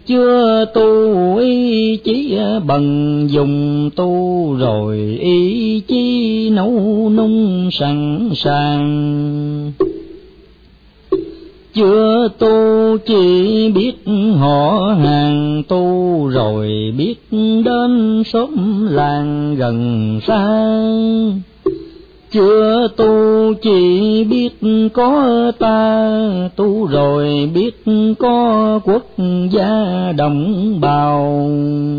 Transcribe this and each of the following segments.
chưa tu ý chí bằng dùng tu rồi ý chí nấu nung sẵn sàng. Chưa tu chỉ biết họ hàng, tu rồi biết đến xóm làng gần xa. Chưa tu chỉ biết có ta, tu rồi biết có quốc gia đồng bào.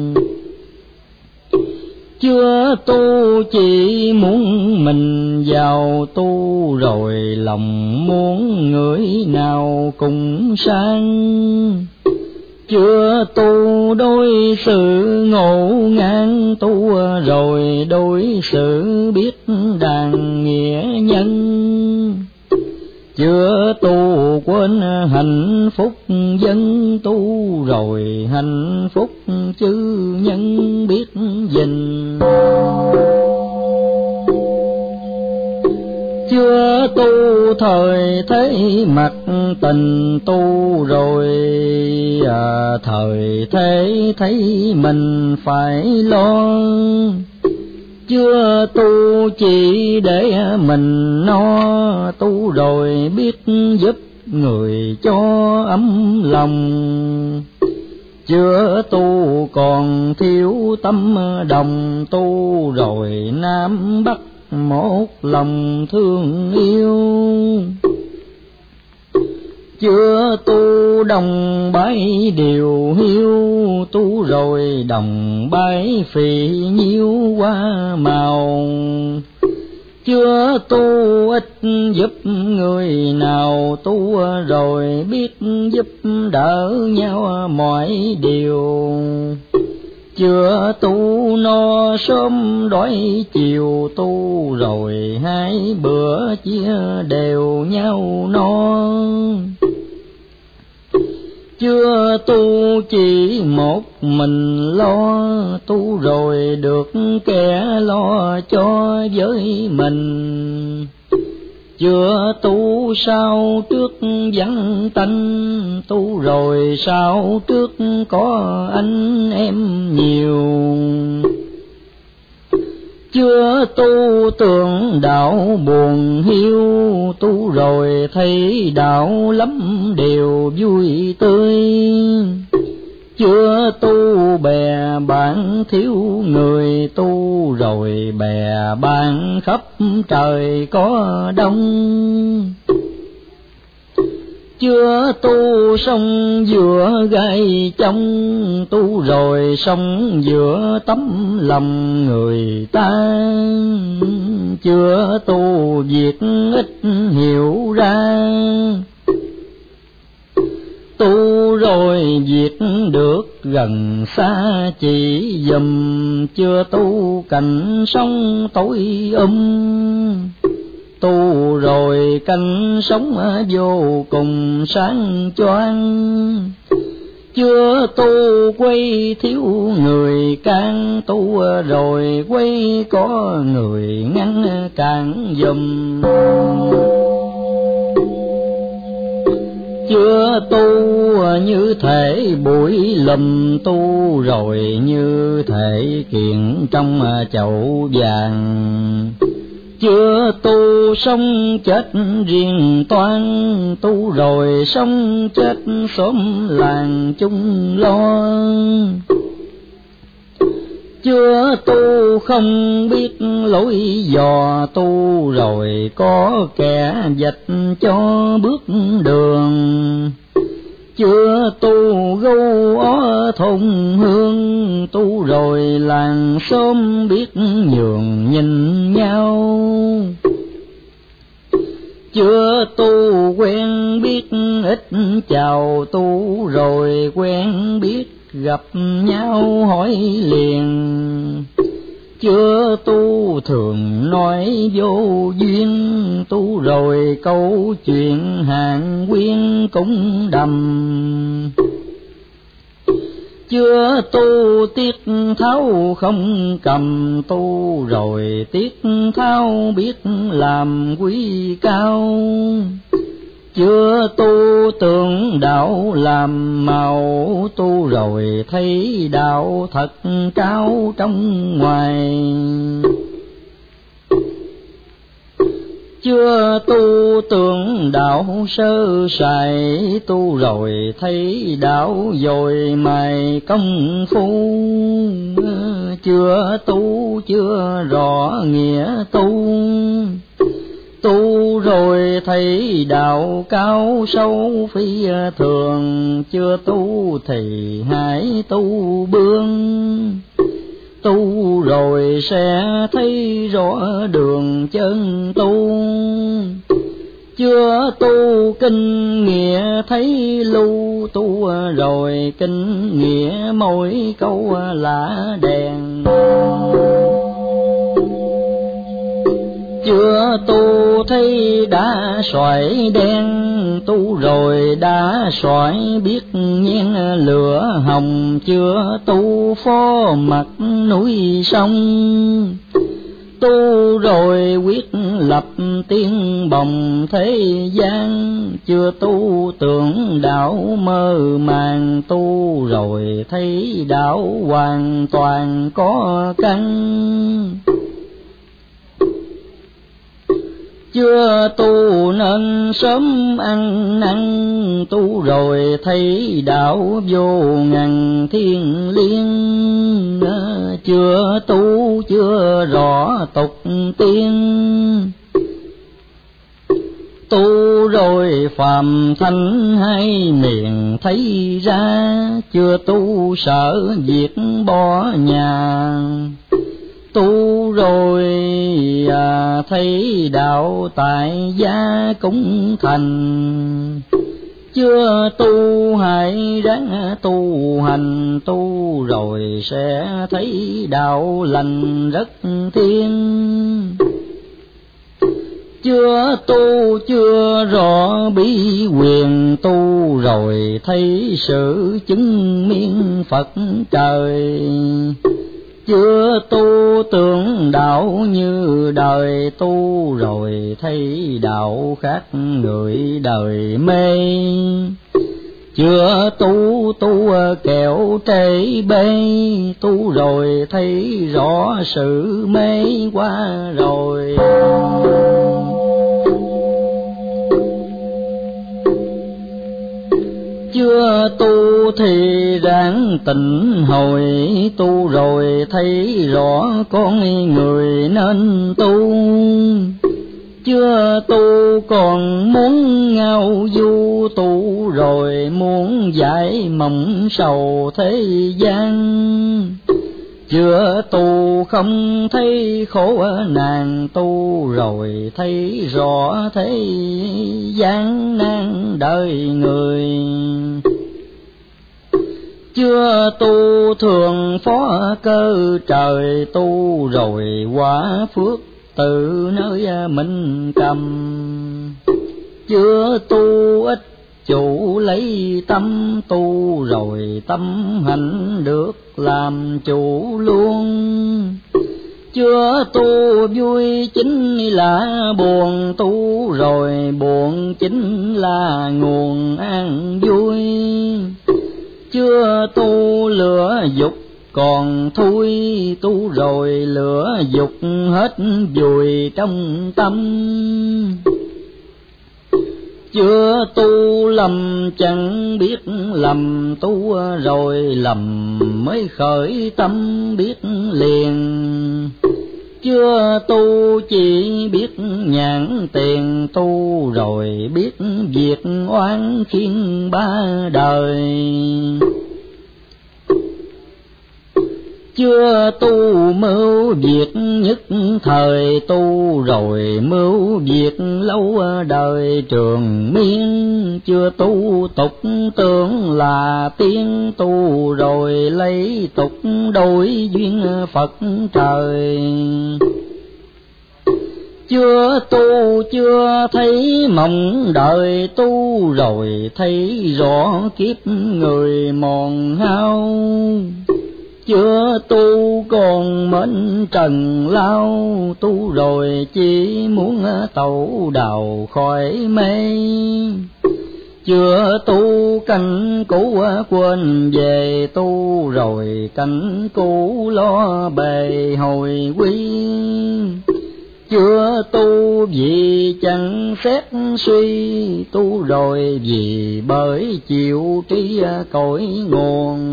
Chưa tu chỉ muốn mình giàu, tu rồi lòng muốn người nào cùng sang. Chưa tu đối xử ngộ ngang, tu rồi đối xử biết đàn nghĩa nhân. Chưa tu quên hạnh phúc dân, tu rồi hạnh phúc chư nhân biết gìn. Chưa tu thời thế mặc tình, tu rồi thời thế thấy mình phải lo. Chưa tu chỉ để mình no, tu rồi biết giúp người cho ấm lòng. Chưa tu còn thiếu tâm đồng, tu rồi Nam Bắc một lòng thương yêu. Chưa tu đồng bái điều hiu, tu rồi đồng bái phì nhiêu hoa màu. Chưa tu ít giúp người nào, tu rồi biết giúp đỡ nhau mọi điều. Chưa tu no sớm đói chiều, tu rồi hai bữa chia đều nhau no. Chưa tu chỉ một mình lo, tu rồi được kẻ lo cho với mình. Chưa tu sau trước vắng tanh, tu rồi sau trước có anh em nhiều. Chưa tu tưởng đạo buồn hiu, tu rồi thấy đạo lắm điều vui tươi. Chưa tu bè bạn thiếu người, tu rồi bè bạn khắp trời có đông. Chưa tu sống giữa gai trong, tu rồi sống giữa tấm lòng người ta. Chưa tu việc ít hiểu ra, tu rồi việc được gần xa chỉ dùm. Chưa tu cảnh sống tối tu rồi canh sống vô cùng sáng choang. Chưa tu quay thiếu người can, tu rồi quay có người ngăn cản giùm. Chưa tu như thể bụi lùm, tu rồi như thể kiện trong chậu vàng. Chưa tu sống chết riêng toan, tu rồi sống chết xóm làng chung lo. Chưa tu không biết lối dò, tu rồi có kẻ vạch cho bước đường. Chưa tu gâu ó thôn hương, tu rồi làng xóm biết nhường nhìn nhau. Chưa tu quen biết ít chào, tu rồi quen biết gặp nhau hỏi liền. Chưa tu thường nói vô duyên, tu rồi câu chuyện hàng quyên cũng đầm. Chưa tu tiết tháo không cầm, tu rồi tiết tháo biết làm quý cao. chưa tu tưởng đạo làm màu, tu rồi thấy đạo thật cao trong ngoài. Chưa tu tưởng đạo sơ sài, tu rồi thấy đạo dồi mài công phu. Chưa tu chưa rõ nghĩa tu, tu rồi thấy đạo cao sâu phi thường. Chưa tu thì hãy tu bương, tu rồi sẽ thấy rõ đường chân tu. Chưa tu kinh nghĩa thấy lưu, tu rồi kinh nghĩa mỗi câu là đèn. Chưa tu thấy đã xoài đen, tu rồi đã xoài biết nhen lửa hồng. Chưa tu phó mặt núi sông, tu rồi quyết lập tiếng bồng thế gian. Chưa tu tưởng đạo mơ màng, tu rồi thấy đạo hoàn toàn có căn. Chưa tu nên sớm ăn năn, tu rồi thấy đạo vô ngàn thiên liêng. Chưa tu chưa rõ tục tiên, tu rồi phàm thánh hai miền thấy ra. Chưa tu sợ việc bỏ nhà, tu rồi thấy đạo tại gia cũng thành. Chưa tu hãy ráng tu hành, tu rồi sẽ thấy đạo lành rất thiên. Chưa tu chưa rõ bí quyền, tu rồi thấy sự chứng miên Phật trời. Chưa tu tưởng đạo như đời, tu rồi thấy đạo khác người đời mê. Chưa tu kẹo trễ bê, tu rồi thấy rõ sự mê qua rồi. Chưa tu thì ráng tỉnh hồi, tu rồi thấy rõ con người nên tu. Chưa tu còn muốn ngao du, tu rồi muốn giải mộng sầu thế gian. Chưa tu không thấy khổ nạn, tu rồi thấy rõ thế gian nan đời người. Chưa tu thường phó cơ trời, tu rồi quả phước từ nơi mình cầm. Chưa tu ít chủ lấy tâm, tu rồi tâm hạnh được làm chủ luôn. Chưa tu vui chính là buồn, tu rồi buồn chính là nguồn an vui. Chưa tu lửa dục còn thui, tu rồi lửa dục hết vùi trong tâm. Chưa tu lầm chẳng biết lầm, tu rồi lầm mới khởi tâm biết liền. Chưa tu chỉ biết nhãn tiền, tu rồi biết việc oán khiến ba đời. Chưa tu mưu việc nhất thời, tu rồi mưu việc lâu đời trường miên. Chưa tu tục tưởng là tiên, tu rồi lấy tục đổi duyên Phật trời. Chưa tu chưa thấy mộng đời, tu rồi thấy rõ kiếp người mòn hao. chưa tu còn mến trần lao, tu rồi chỉ muốn tẩu đào khỏi mê. Chưa tu canh cũ quên về, tu rồi canh cũ lo bề hồi quy. Chưa tu vì chẳng xét suy, tu rồi vì bởi chịu trí cội nguồn.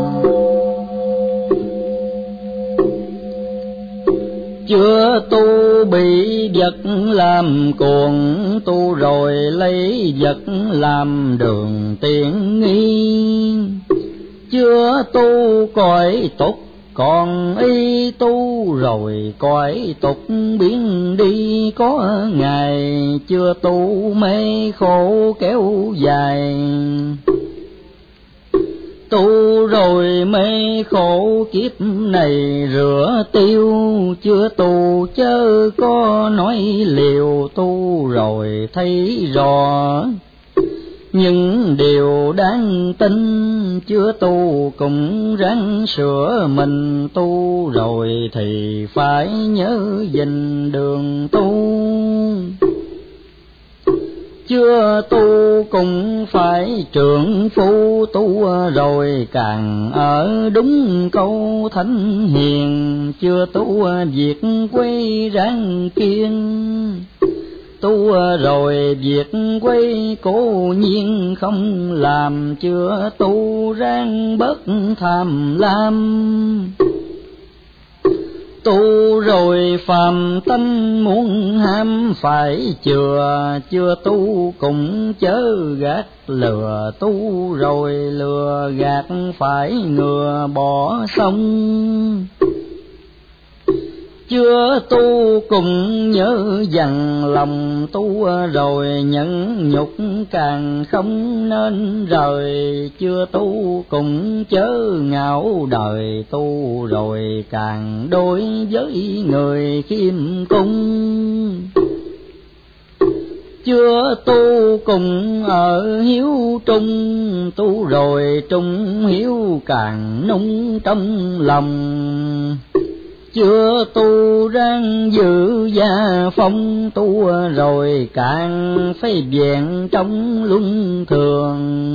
Chưa tu bị vật làm cuồng, tu rồi lấy vật làm đường tiện nghi. Chưa tu cõi tục còn y, tu rồi cõi tục biến đi có ngày. Chưa tu mê khổ kéo dài, tu rồi mê khổ kiếp này rửa tiêu. Chưa tu chớ có nói liều, tu rồi thấy rõ những điều đáng tin. Chưa tu cũng ráng sửa mình, tu rồi thì phải nhớ gìn đường tu. Chưa tu cũng phải trượng phu, tu rồi càng ở đúng câu thánh hiền. Chưa tu việc quay ráng kiên, tu rồi việc quay cố nhiên không làm. Chưa tu ráng bớt tham lam, tu rồi phàm tánh muốn ham phải chừa. Chưa tu cũng chớ gạt lừa, tu rồi lừa gạt phải ngừa bỏ sông. Chưa tu cùng nhớ dằn lòng, tu rồi nhẫn nhục càng không nên rời. Chưa tu cũng chớ ngạo đời, tu rồi càng đối với người khiêm cung. Chưa tu cùng ở hiếu trung, tu rồi trung hiếu càng nung trong lòng. Chưa tu ráng giữ gia phong, tu rồi càng phải vẹn trong luân thường.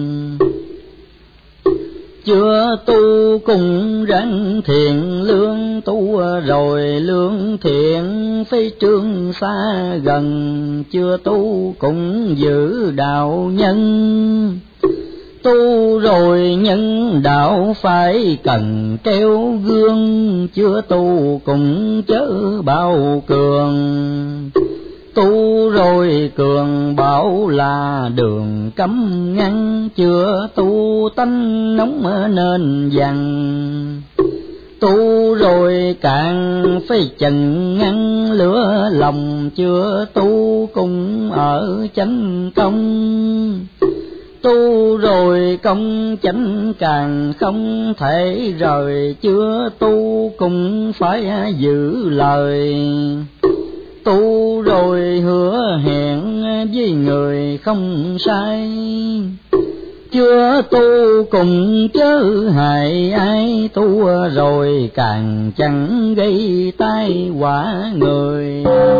Chưa tu cùng ráng thiện lương, tu rồi lương thiện phải trương xa gần. Chưa tu cũng giữ đạo nhân, tu rồi nhân đạo phải cần treo gương. Chưa tu cũng chớ bao cường, tu rồi cường bảo là đường cấm ngăn. Chưa tu tánh nóng nên dằn, tu rồi càng phải chừng ngăn lửa lòng. Chưa tu cũng ở chánh công, tu rồi công chánh càng không thể rời. Chưa tu cũng phải giữ lời, tu rồi hứa hẹn với người không sai. Chưa tu cùng chớ hại ai, tu rồi càng chẳng gây tai họa người.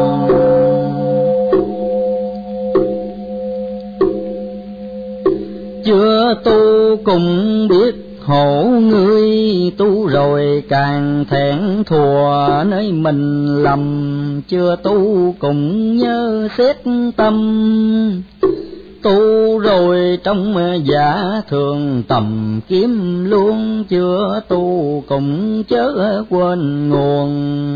Chưa tu cùng biết hổ ngươi, tu rồi càng thẹn thùa nơi mình lầm. Chưa tu cùng nhớ xét tâm, tu rồi trong giả thường tầm kiếm luôn. Chưa tu cùng chớ quên nguồn,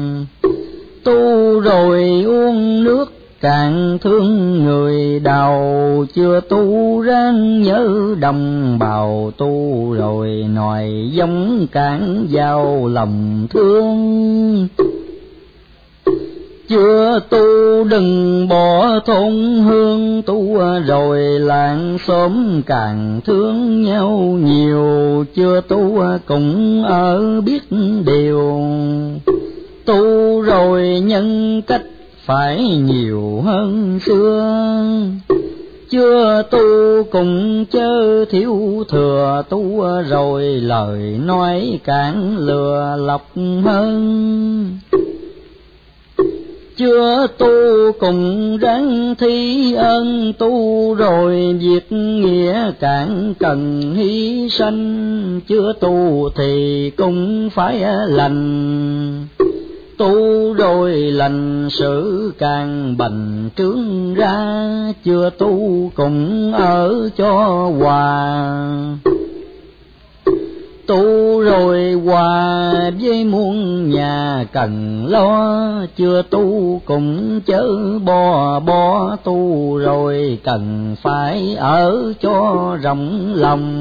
tu rồi uống nước càng thương người đào. Chưa tu ráng nhớ đồng bào, tu rồi nòi giống càng vào lòng thương. Chưa tu đừng bỏ thôn hương, tu rồi làng xóm càng thương nhau nhiều. Chưa tu cũng ở biết điều, tu rồi nhân cách phải nhiều hơn xưa. chưa tu cùng chớ thiếu thừa, tu rồi lời nói càng lừa lọc hơn. Chưa tu cùng ráng thi ơn, tu rồi việc nghĩa càng cần hy sanh. Chưa tu thì cũng phải lành, tu rồi lành sự càng bành trướng ra. Chưa tu cùng ở cho hòa, tu rồi hòa với muôn nhà cần lo. Chưa tu cũng chớ bo tu rồi cần phải ở cho rộng lòng.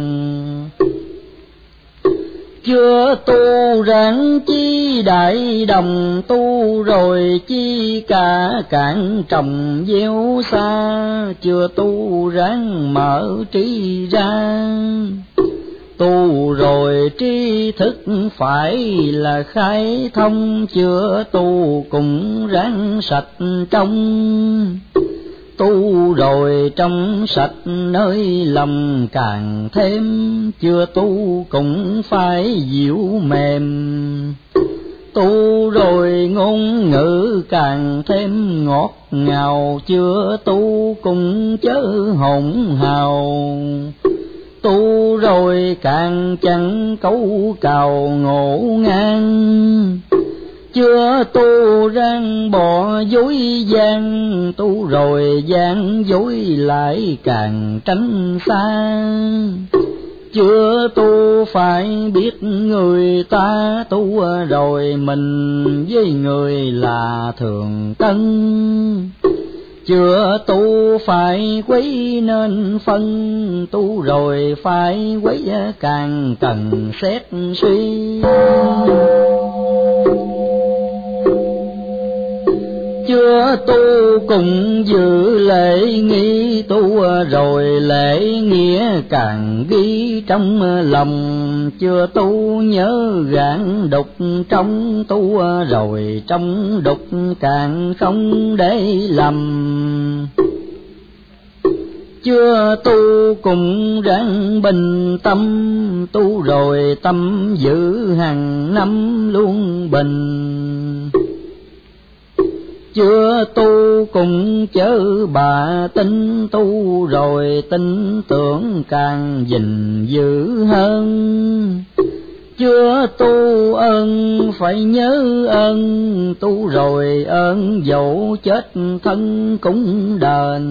Chưa tu ráng chi đại đồng, tu rồi chi cả cạn trồng gieo xa. Chưa tu ráng mở trí ra, tu rồi tri thức phải là khai thông. Chưa tu cũng ráng sạch trong, tu rồi trong sạch nơi lòng càng thêm. Chưa tu cũng phải dịu mềm, tu rồi ngôn ngữ càng thêm ngọt ngào. Chưa tu cũng chớ hỗn hào, tu rồi càng chẳng cấu cào ngộ ngang. Chưa tu răng bỏ dối gian, tu rồi gian dối lại càng tránh xa. Chưa tu phải biết người ta, tu rồi mình với người là thường tân. Chưa tu phải quấy nên phân, tu rồi phải quấy càng cần xét suy. Chưa tu cùng giữ lễ nghi, tu rồi lễ nghĩa càng ghi trong lòng. Chưa tu nhớ gạn đục trong, tu rồi trong đục càng không để lầm. Chưa tu cùng ráng bình tâm, tu rồi tâm giữ hàng năm luôn bình. Chưa tu cùng chớ bà tin, tu rồi tin tưởng càng gìn giữ hơn. Chưa tu ơn phải nhớ ơn, tu rồi ơn dẫu chết thân cũng đền.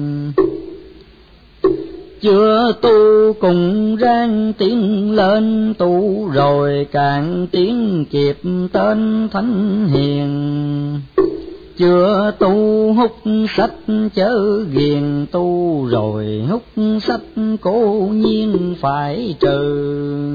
Chưa tu cùng ráng tiến lên, tu rồi càng tiến kịp tên thánh hiền. Chưa tu hút sách chớ ghiền, tu rồi hút sách cố nhiên phải trừ.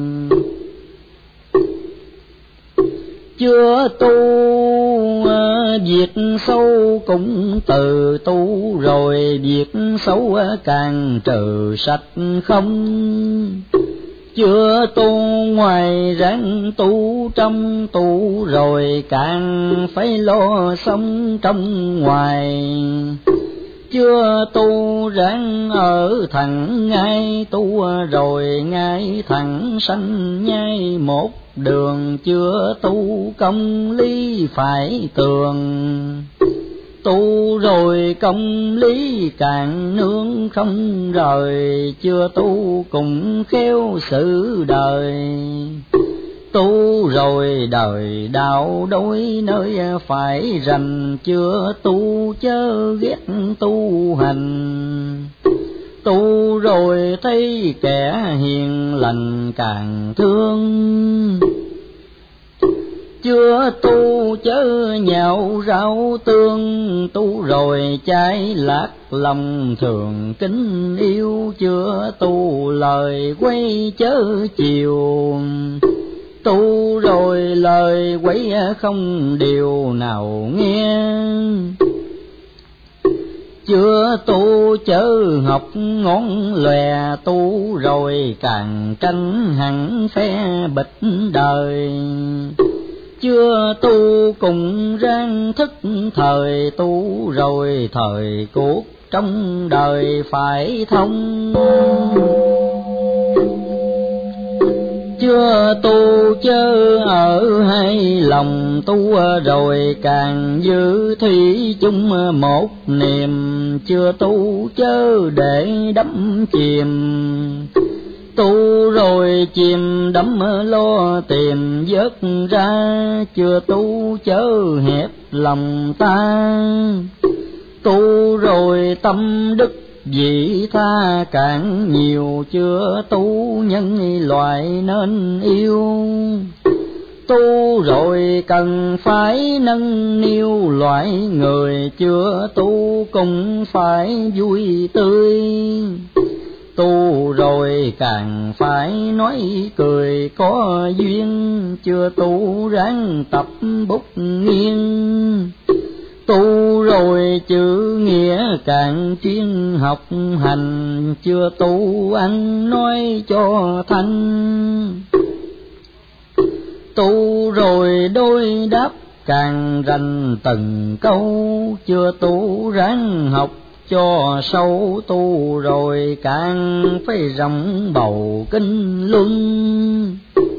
Chưa tu việc xấu cũng từ, tu rồi việc xấu càng trừ sạch không. Chưa tu ngoài ráng tu trong, tu rồi càng phải lo sống trong ngoài. Chưa tu ráng ở thẳng ngay, tu rồi ngay thẳng sanh nhai một đường. Chưa tu công lý phải tường, tu rồi công lý càng nương không rời. Chưa tu cùng khéo sự đời, tu rồi đời đạo đối nơi phải rành. Chưa tu chớ ghét tu hành, tu rồi thấy kẻ hiền lành càng thương. Chưa tu chớ nhạo rau tương, tu rồi trái lạc lòng thường kính yêu. Chưa tu lời quay chớ chiều, tu rồi lời quấy không điều nào nghe. Chưa tu chớ học ngón lòe, tu rồi càng tranh hẳn phe bịch đời. chưa tu cùng ráng thức thời tu, rồi thời cuộc trong đời phải thông. Chưa tu chớ ở hai lòng tu, rồi càng giữ thủy chung một niềm. Chưa tu chớ để đắm chìm, tu rồi chìm đắm lo tìm vớt ra. Chưa tu chớ hẹp lòng ta, tu rồi tâm đức vị tha càng nhiều. Chưa tu nhân loại nên yêu, tu rồi cần phải nâng niu loại người. Chưa tu cũng phải vui tươi, tu rồi càng phải nói cười có duyên. Chưa tu ráng tập bút nghiêng, tu rồi chữ nghĩa càng chuyên học hành. Chưa tu ăn nói cho thanh, tu rồi đối đáp càng rành từng câu. Chưa tu ráng học cho sâu, tu rồi càng phải rộng bầu kinh luân.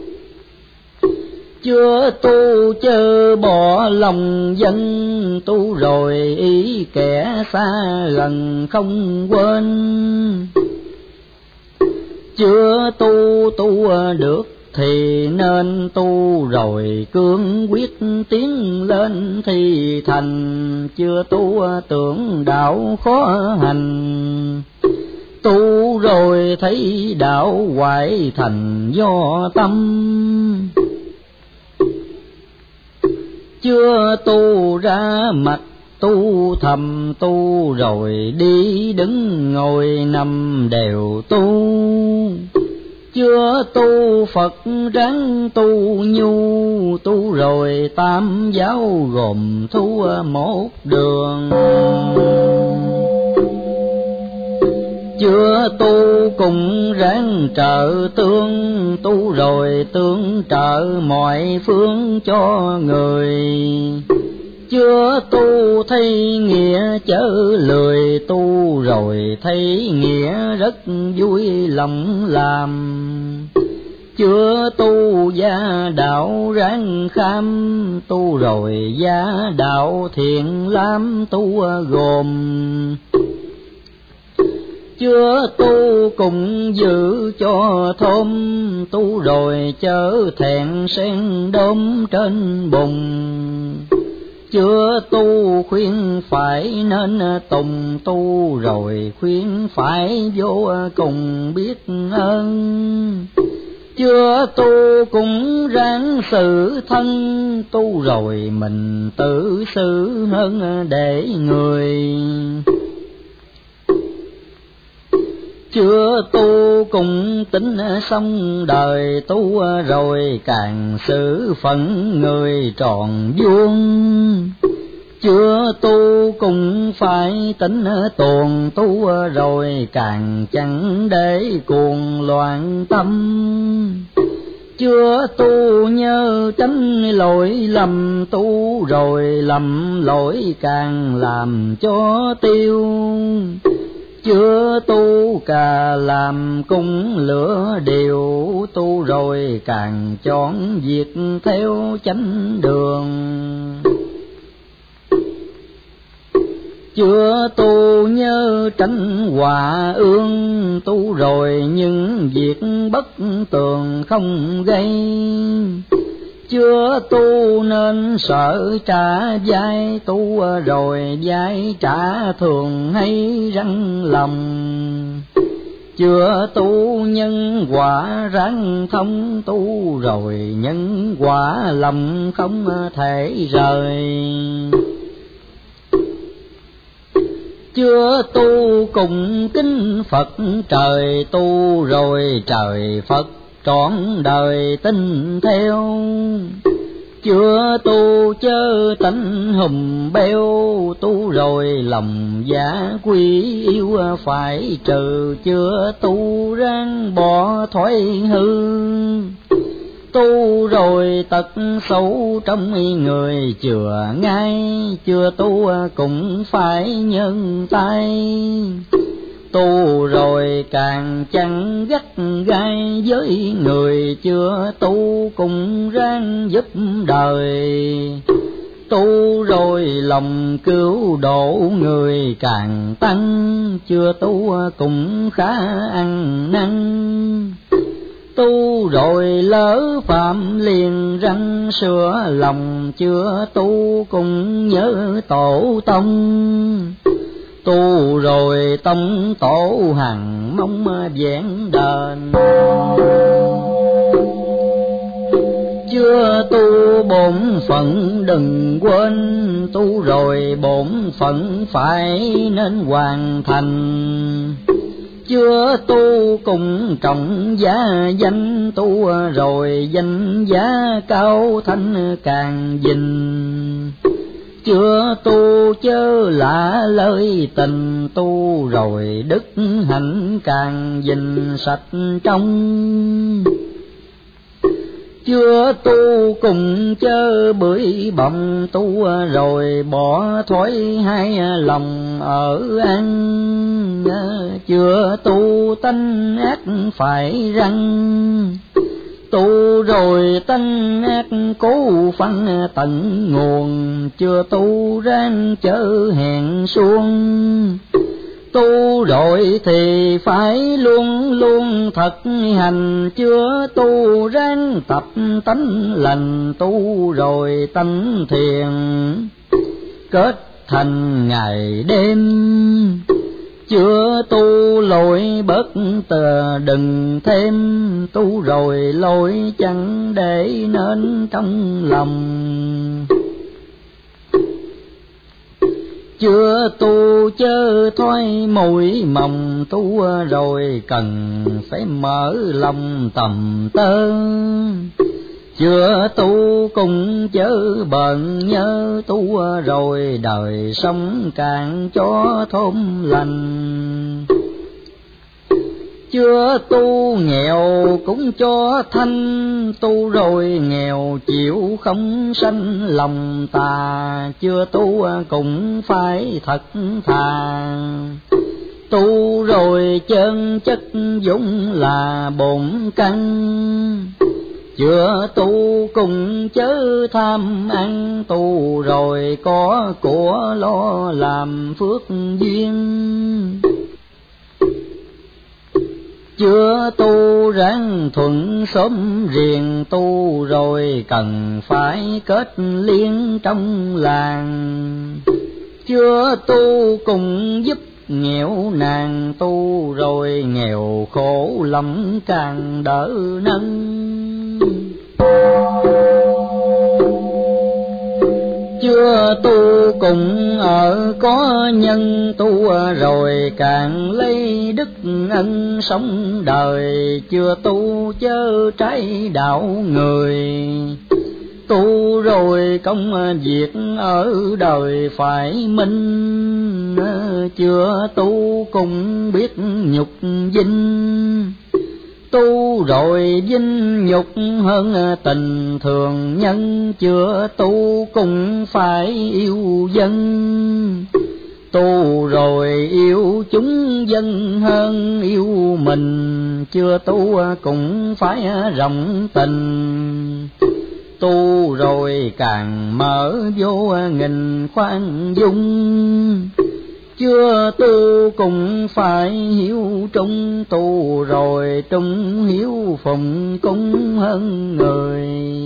Chưa tu chớ bỏ lòng dân, tu rồi ý kẻ xa gần không quên. Chưa tu được thì nên tu, rồi cương quyết tiến lên thì thành. Chưa tu tưởng đạo khó hành, tu rồi thấy đạo hoại thành do tâm. Chưa tu ra mặt tu thầm, tu rồi đi đứng ngồi nằm đều tu. Chưa tu Phật ráng tu nhu, tu rồi tam giáo gồm thu một đường. Chưa tu cùng ráng trợ tương, tu rồi tương trợ mọi phương cho người. Chưa tu thấy nghĩa chớ lười, tu rồi thấy nghĩa rất vui lòng làm. Chưa tu gia đạo ráng kham, tu rồi gia đạo thiện lắm tu gồm. Chưa tu cùng giữ cho thơm, tu rồi chớ thẹn sen đốm trên bùn. Chưa tu khuyên phải nên tùng, tu rồi khuyên phải vô cùng biết ơn. Chưa tu cũng ráng xử thân, tu rồi mình tự xử hơn để người. Chưa tu cùng tính xong đời, tu rồi càng xử phận người tròn vuông. Chưa tu cũng phải tính tuồng, tu rồi càng chẳng để cuồng loạn tâm. Chưa tu nhớ tránh lỗi lầm, tu rồi lầm lỗi càng làm cho tiêu. Chưa tu cà làm cung lửa điều, tu rồi càng chọn việc theo chánh đường. Chưa tu nhớ tránh hòa ương, tu rồi những việc bất tường không gây. Chưa tu nên sợ trả vai, tu rồi vai trả thường hay răng lòng. Chưa tu nhân quả ráng thông, tu rồi nhân quả lòng không thể rời. Chưa tu cùng kính Phật trời, tu rồi trời Phật trọn đời tin theo. Chưa tu chớ tánh hùm beo, tu rồi lòng giả quy yêu phải trừ. Chưa tu ráng bỏ thói hư, tu rồi tật xấu trong người chừa ngay, chưa tu cũng phải nhân tay. Tu rồi càng chẳng gắt gai với người chưa tu, cũng ráng giúp đời. Tu rồi lòng cứu độ người càng tăng, chưa tu cũng khá ăn năn. Tu rồi lỡ phạm liền răng sửa lòng, chưa tu cũng nhớ tổ tông. Tu rồi tông tổ hằng mong vẹn đền, chưa tu bổn phận đừng quên. Tu rồi bổn phận phải nên hoàn thành, chưa tu cùng trọng giá danh. Tu rồi danh giá cao thanh càng dình, chưa tu chớ lạ lời tình. Tu rồi đức hạnh càng dình sạch trong, chưa tu cùng chớ bưởi bồng. Tu rồi bỏ thói hai lòng ở ăn, chưa tu tánh ác phải răng. Tu rồi tánh ác cố phân tận nguồn, chưa tu ráng chớ hèn xuống. Tu rồi thì phải luôn luôn thật hành, chưa tu ráng tập tánh lành. Tu rồi tánh thiền kết thành ngày đêm, chưa tu lỗi bớt tờ đừng thêm. Tu rồi lỗi chẳng để nên trong lòng, chưa tu chớ thoái mũi mồng. Tu rồi cần phải mở lòng tầm tơ, chưa tu cùng chớ bận nhớ. Tu rồi đời sống càng cho thôn lành, chưa tu nghèo cũng cho thanh. Tu rồi nghèo chịu không sanh lòng tà, chưa tu cũng phải thật thà. Tu rồi chân chất dũng là bổn căn, chưa tu cùng chớ tham ăn. Tu rồi có của lo làm phước duyên, chưa tu ráng thuận sớm riêng. Tu rồi cần phải kết liên trong làng, chưa tu cùng giúp nghèo nàn. Tu rồi nghèo khổ lắm càng đỡ nâng, chưa tu cùng ở có nhân. Tu rồi càng lấy đức ân sống đời, chưa tu chớ trái đạo người. Tu rồi công việc ở đời phải minh, chưa tu cùng biết nhục vinh. Tu rồi vinh nhục hơn tình thường nhân, chưa tu cũng phải yêu dân. Tu rồi yêu chúng dân hơn yêu mình, chưa tu cũng phải rộng tình. Tu rồi càng mở vô nghìn khoan dung, chưa tu cũng phải hiếu trung. Tu rồi trung hiếu phụng cúng hơn người,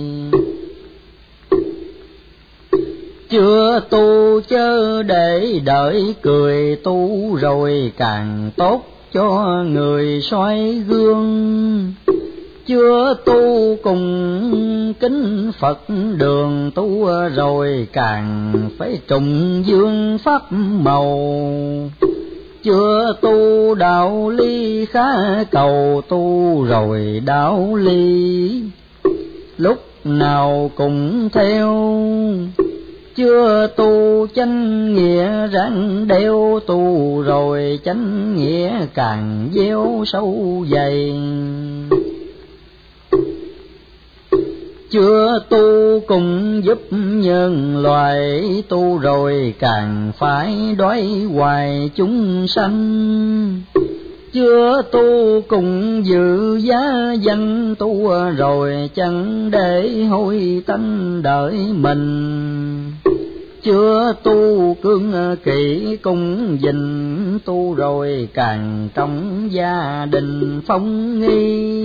chưa tu chớ để đợi cười. Tu rồi càng tốt cho người soi gương, chưa tu cùng kính Phật đường. Tu rồi càng phải trùng dương pháp màu, chưa tu đạo lý khá cầu. Tu rồi đạo lý lúc nào cũng theo, chưa tu chánh nghĩa ráng đeo. Tu rồi chánh nghĩa càng gieo sâu dày, chưa tu cùng giúp nhân loại, tu rồi càng phải đói hoài chúng sanh. Chưa tu cùng giữ giá danh, tu rồi chẳng để hối tanh đợi mình. Chưa tu cương kỵ cung dình, tu rồi càng trong gia đình phong nghi.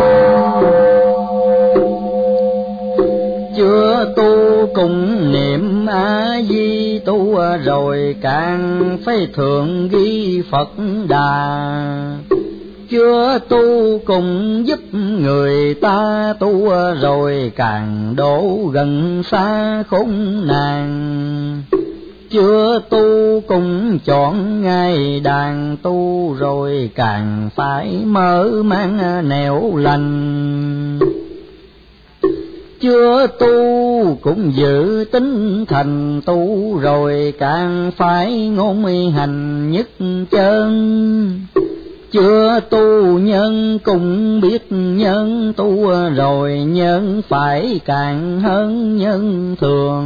Chưa tu cùng niệm A Di, tu rồi càng phải thượng ghi Phật Đà. Chưa tu cùng giúp người ta, tu rồi càng đổ gần xa khốn nạn. Chưa tu cùng chọn ngày đàn, tu rồi càng phải mở mang nẻo lành. Chưa tu cũng giữ tính thành, tu rồi càng phải ngôn hành nhất chân. Chưa tu nhân cũng biết nhân, tu rồi nhân phải càng hơn nhân thường.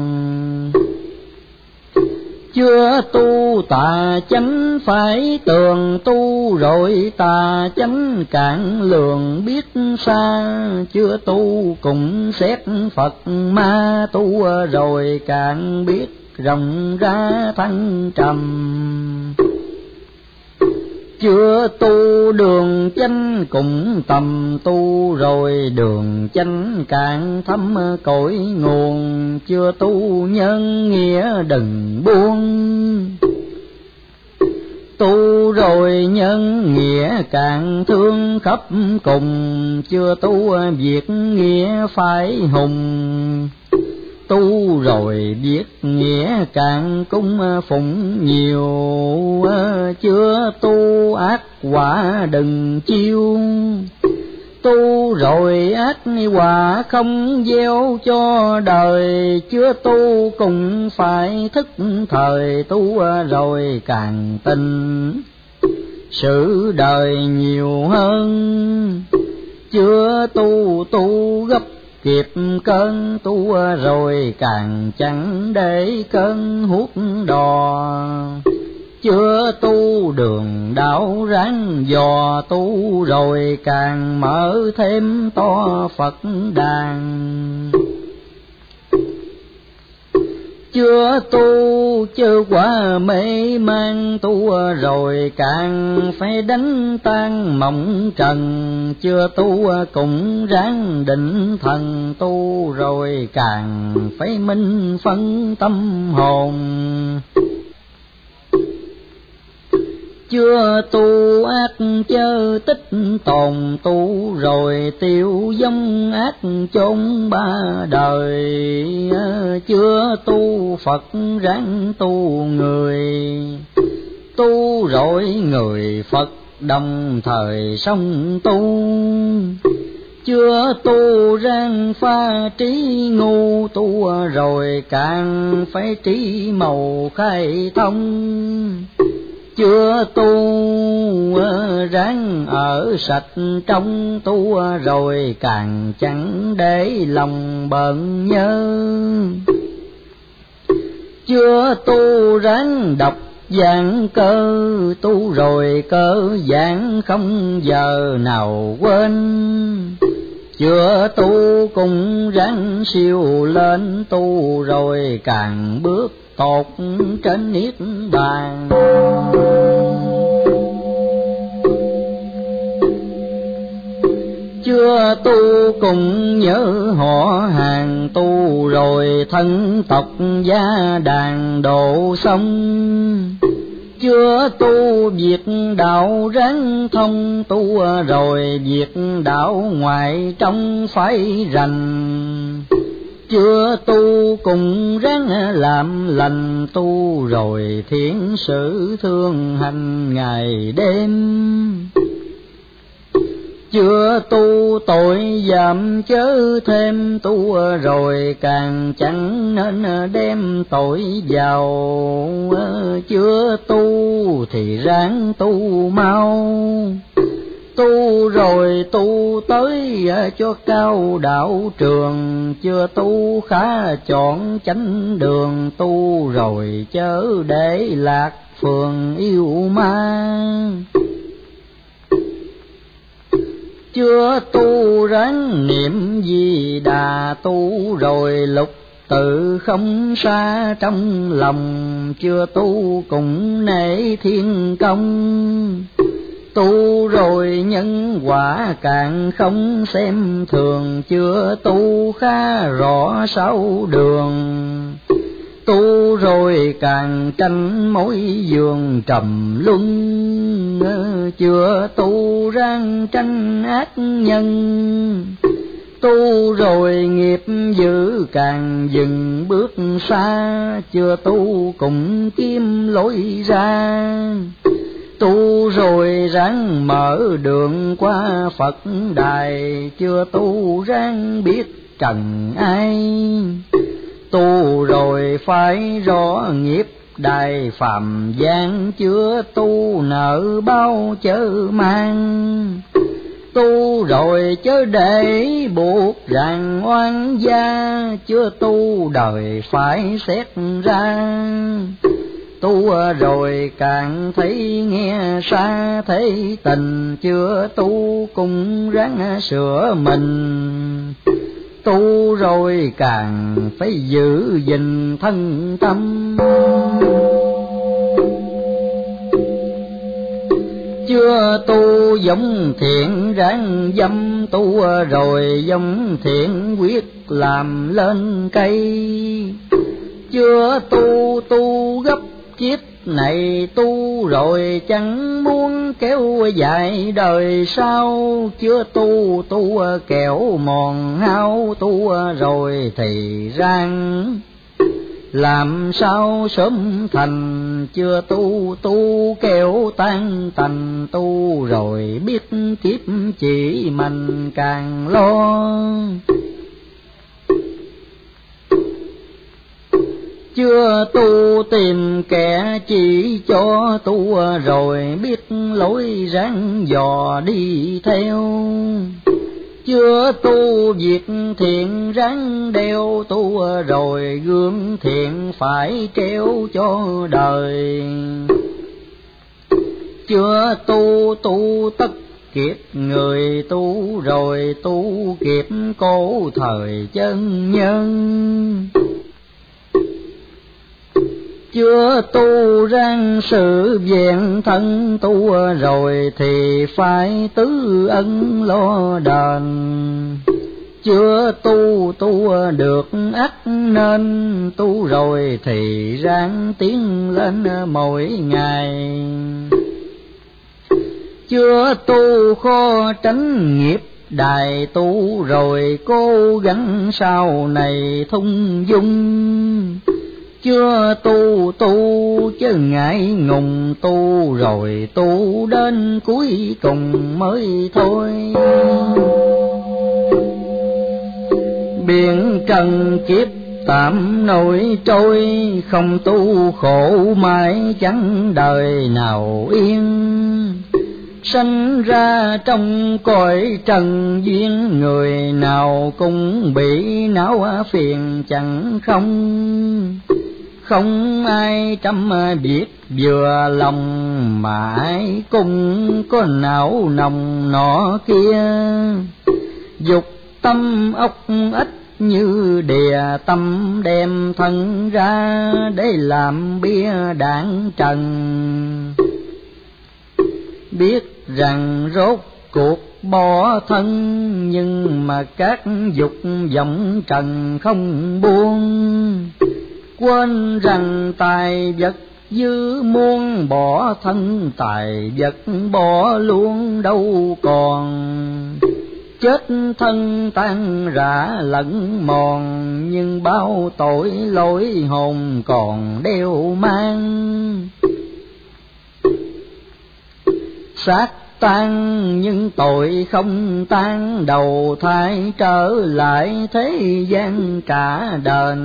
Chưa tu tà chánh phải tường, tu rồi tà chánh càng lường biết xa. Chưa tu cũng xét Phật ma, tu rồi càng biết rộng ra thăng trầm. Chưa tu đường chánh cũng tầm, tu rồi đường chánh càng thấm cội nguồn. Chưa tu nhân nghĩa đừng buông, tu rồi nhân nghĩa càng thương khắp cùng. Chưa tu việc nghĩa phải hùng, tu rồi biết nghĩa càng cung phụng nhiều. Chưa tu ác quả đừng chiêu, tu rồi ác quả không gieo cho đời. Chưa tu cũng phải thức thời, tu rồi càng tin sự đời nhiều hơn. Chưa tu tu gấp kịp cơn, tu rồi càng chẳng để cơn hút đò. Chưa tu đường đạo ráng dò, tu rồi càng mở thêm to Phật đàn. Chưa tu chớ quá mê man, tu rồi càng phải đánh tan mộng trần. Chưa tu cũng ráng định thần, tu rồi càng phải minh phân tâm hồn. Chưa tu ác chớ tích tồn, tu rồi tiêu vong ác chốn ba đời. Chưa tu Phật ráng tu người, tu rồi người Phật đồng thời sống tu. Chưa tu ráng pha trí ngu, tu rồi càng phải trí màu khai thông. Chưa tu ráng ở sạch trong, tu rồi càng chẳng để lòng bận nhớ. Chưa tu ráng đọc giảng cơ, tu rồi cơ giảng không giờ nào quên. Chưa tu cũng ráng siêu lên, tu rồi càng bước tột trên niết bàn. Chưa tu cùng nhớ họ hàng, tu rồi thân tộc gia đàn độ xong. Chưa tu việc đạo ráng thông, tu rồi việc đạo ngoại trong phải rành. Chưa tu cùng ráng làm lành, tu rồi thiện sự thương hành ngày đêm. Chưa tu tội giảm chớ thêm, tu rồi càng chẳng nên đem tội vào. Chưa tu thì ráng tu mau, Tu rồi tu tới cho cao đạo trường, chưa tu khá chọn chánh đường, tu rồi chớ để lạc phường yêu ma. Chưa tu ráng niệm Di Đà, tu rồi lục tự không xa trong lòng, chưa tu cũng nể thiên công. Tu rồi nhân quả càng không xem thường, chưa tu khá rõ sáu đường. Tu rồi càng tranh mối giường trầm luân, chưa tu ráng tranh ác nhân. Tu rồi nghiệp dữ càng dừng bước xa, chưa tu cũng kiếm lối ra. Tu rồi ráng mở đường qua Phật đài, chưa tu ráng biết trần ai. Tu rồi phải rõ nghiệp đại phàm gian, chưa tu nợ bao chớ mang. Tu rồi chớ để buộc rằng oan gia, chưa tu đời phải xét ra. Tu rồi càng thấy nghe xa thấy tình, chưa tu cũng ráng sửa mình. Tu rồi càng phải giữ gìn thân tâm, chưa tu giống thiện ráng dâm. Tu rồi giống thiện quyết làm lên cây, chưa tu tu gấp kiếp này. Tu rồi chẳng muốn kéo dài đời sau, chưa tu tu kẻo mòn hao. Tu rồi thì ráng làm sao sớm thành, chưa tu tu kẻo tan tành. Tu rồi biết kiếp chỉ mình càng lo, chưa tu tìm kẻ chỉ cho. Tu rồi biết lối ráng dò đi theo, chưa tu việc thiện ráng đeo. Tu rồi gương thiện phải treo cho đời, chưa tu tu tất kiếp người. Tu rồi tu kịp cố thời chân nhân, chưa tu ráng sự vẹn thân. Tu rồi thì phải tứ ân lo đền, chưa tu tu được ắt nên. Tu rồi thì ráng tiến lên mỗi ngày, chưa tu khó tránh nghiệp đài. Tu rồi cố gắng sau này thung dung, chưa tu tu chứ ngại ngùng. Tu rồi tu đến cuối cùng mới thôi. Biển trần kiếp tạm nổi trôi, không tu khổ mãi chẳng đời nào yên. Sanh ra trong cõi trần duyên, người nào cũng bị não phiền chẳng không. Không ai trăm biết vừa lòng, mà ai cũng có não nồng nọ kia. Dục tâm ốc ích như đìa, tâm đem thân ra để làm bia đạn trần. Biết rằng rốt cuộc bỏ thân, nhưng mà các dục vọng trần không buông. Quên rằng tài vật dư muôn, bỏ thân tài vật bỏ luôn đâu còn. Chết thân tan rã lẫn mòn, nhưng bao tội lỗi hồn còn đeo mang. Xác tan nhưng tội không tan, đầu thai trở lại thế gian trả đền.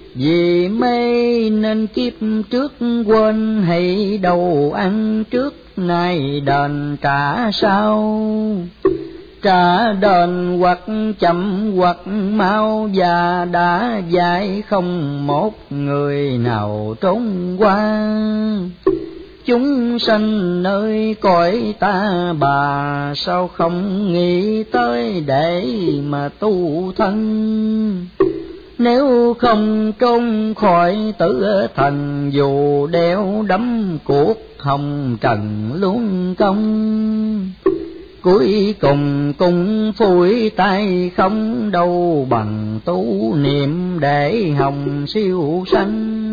Vì mê nên kiếp trước quên, hay đầu ăn trước nay đền trả sau. Trả đền hoặc chậm hoặc mau, và đã dạy không một người nào trốn qua. Chúng sanh nơi cõi ta bà, sao không nghĩ tới để mà tu thân. Nếu không trốn khỏi tử thần, dù đeo đắm cuộc hồng trần luôn công. Cuối cùng cũng phủi tay không, đâu bằng tu niệm để hồng siêu sanh.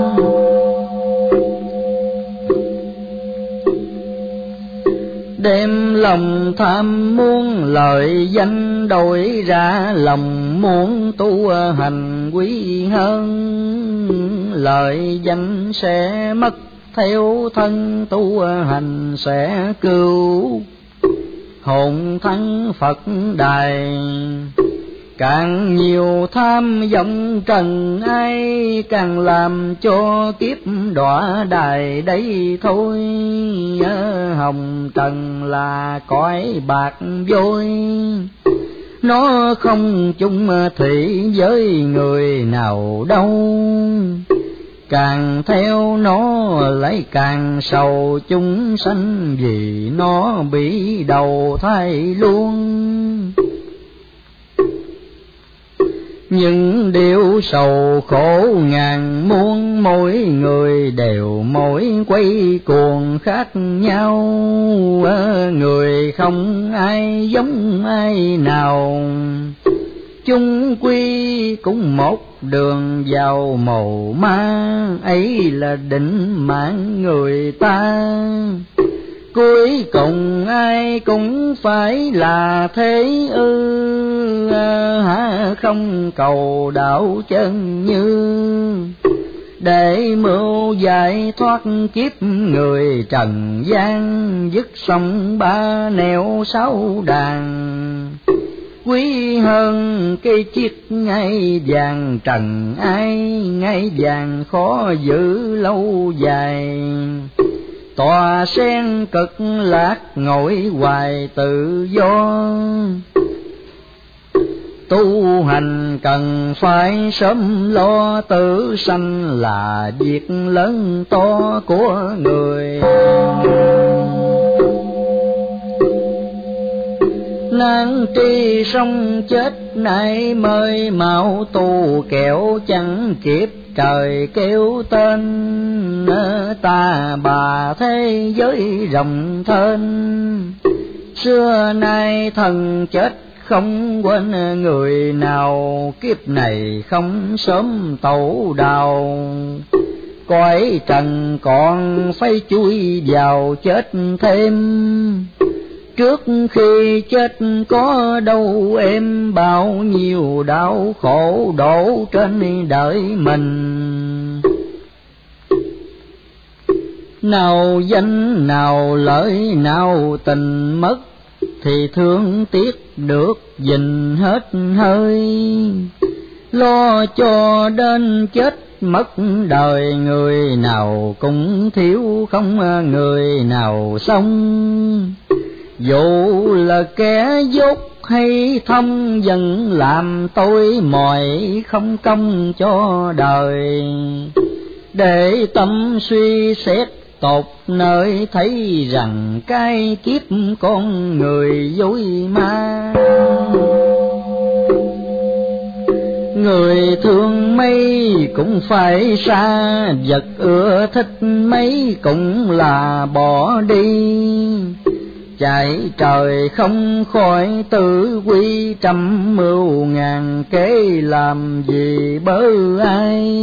Đem lòng tham muốn lợi danh, đổi ra lòng muốn tu hành quý hơn. Lợi danh sẽ mất theo thân, tu hành sẽ cứu hồn thắng Phật đài. Càng nhiều tham vọng trần ai, càng làm cho kiếp đọa đài đấy thôi. Hồng trần là cõi bạc vôi, nó không chung thủy với người nào đâu. Càng theo nó lại càng sầu chúng sanh, vì nó bị đầu thai luôn. Những điều sầu khổ ngàn muôn, mỗi người đều mỗi quay cuồng khác nhau. Người không ai giống ai nào, chung quy cũng một đường vào màu ma, ấy là định mạng người ta. Cuối cùng ai cũng phải là thế ư, hả không cầu đạo chân như. Để mưu giải thoát kiếp người trần gian, dứt xong ba nẻo sáu đàn. Quý hơn cây chiếc ngai vàng trần ai, ngai vàng khó giữ lâu dài. Tòa sen cực lạc ngồi hoài tự do, tu hành cần phải sớm lo. Tử sanh là việc lớn to của người. Nan tri sống chết nay mới mau tu, kẻo chẳng kịp trời kêu tên. Ta bà thế giới rộng thênh, xưa nay thần chết không quên người nào. Kiếp này không sớm tẩu đào, cõi trần còn phải chui vào chết thêm. Trước khi chết có đâu em, bao nhiêu đau khổ đổ trên đời mình. Nào danh nào lợi nào tình mất, thì thương tiếc được gìn hết hơi. Lo cho đến chết mất đời, người nào cũng thiếu không người nào sống. Dù là kẻ dốt hay thông, dần làm tôi mỏi không công cho đời. Để tâm suy xét tột nơi, thấy rằng cái kiếp con người dối ma. Người thương mấy cũng phải xa, vật ưa thích mấy cũng là bỏ đi. Chạy trời không khỏi tử quy, trăm mưu ngàn kế làm gì bớ ai.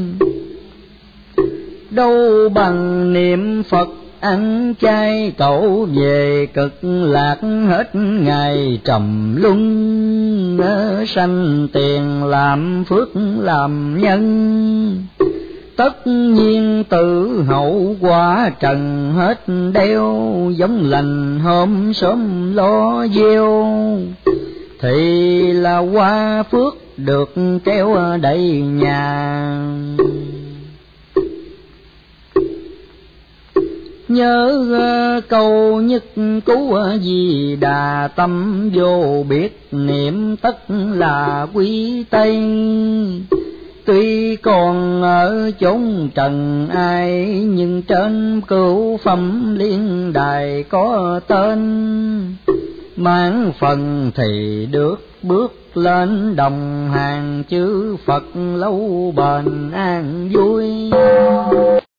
Đâu bằng niệm Phật ăn chay, cậu về cực lạc hết ngày trầm luân. Sanh tiền làm phước làm nhân, tất nhiên tự hậu quả trần hết đeo. Giống lành hôm sớm lo gieo, thì là qua phước được kéo đầy nhà. Nhớ câu nhất cứu Di Đà, tâm vô biết niệm tất là quý Tây. Tuy còn ở chốn trần ai, nhưng trên cửu phẩm liên đài có tên. Mãn phần thì được bước lên đồng hàng chư Phật, lâu bền an vui.